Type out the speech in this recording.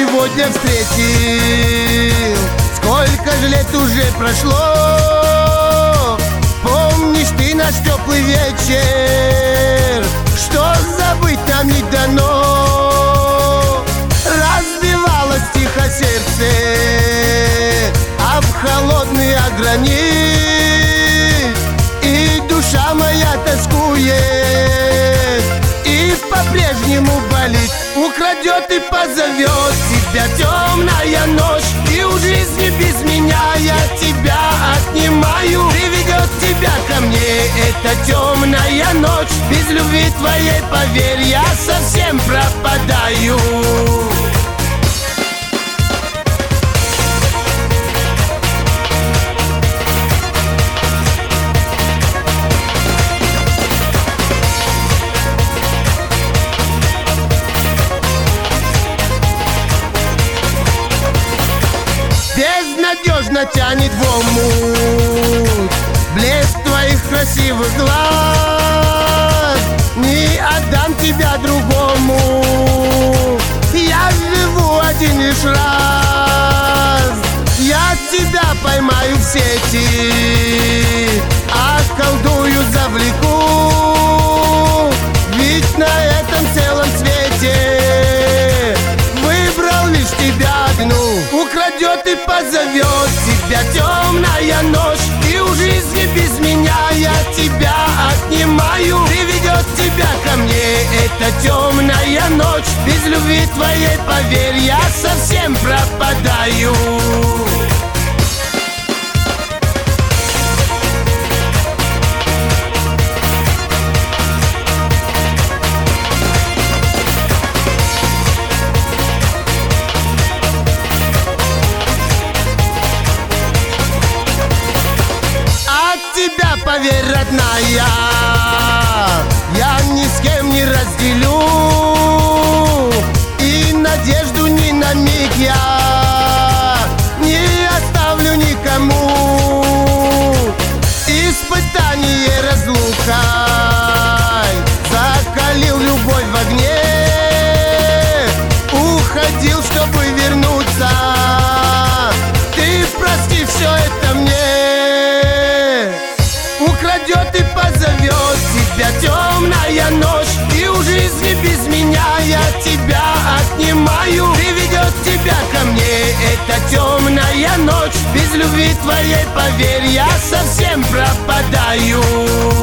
сегодня встретил. Сколько же лет уже прошло, помнишь ты наш теплый вечер, что забыть нам не дано. Разбивалось тихо сердце об холодный гранит, и душа моя тоскует, и по-прежнему болит. Украдет и позовет тебя темная ночь, и у жизни без меня я тебя отнимаю. Приведет тебя ко мне эта темная ночь, без любви твоей, поверь, я совсем пропадаю. Безнадежно тянет в омут блеск твоих красивых глаз. Не отдам тебя другому, я живу один лишь раз. Я тебя поймаю в сети, околдую, завлеку, ведь на этом целом свете выбрал лишь тебя одну. Украдет и позовет тебя темная ночь, и у жизни без меня я тебя отнимаю. Приведет тебя ко мне эта темная ночь, без любви твоей, поверь, я совсем пропадаю. Тебя, поверь, родная, я ни с кем не разделю, и надежду ни на миг я не оставлю никому. Испытание разлукой закалил любовь в огне, уходил, чтобы вернуться. Ты прости все это мне. Украдет и позовет тебя темная ночь, и у жизни без меня я тебя отнимаю. Приведет тебя ко мне эта темная ночь, без любви твоей, поверь, я совсем пропадаю.